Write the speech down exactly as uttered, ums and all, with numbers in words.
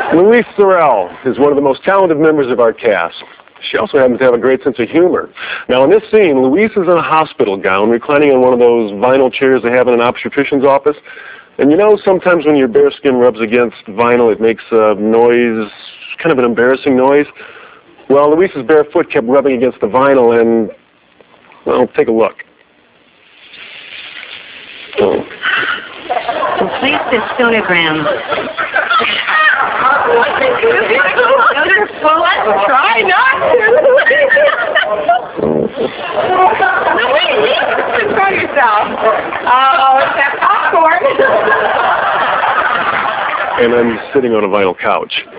Louise Sorel is one of the most talented members of our cast. She also happens to have a great sense of humor. Now, in this scene, Louise is in a hospital gown, reclining on one of those vinyl chairs they have in an obstetrician's office. And you know, sometimes when your bare skin rubs against vinyl, it makes a noise, kind of an embarrassing noise. Well, Louise's bare foot kept rubbing against the vinyl, and, well, take a look. Oh. Complete the sonogram. Well, let's try not to. No, wait, control yourself. Oh, it's that popcorn. And I'm sitting on a vinyl couch.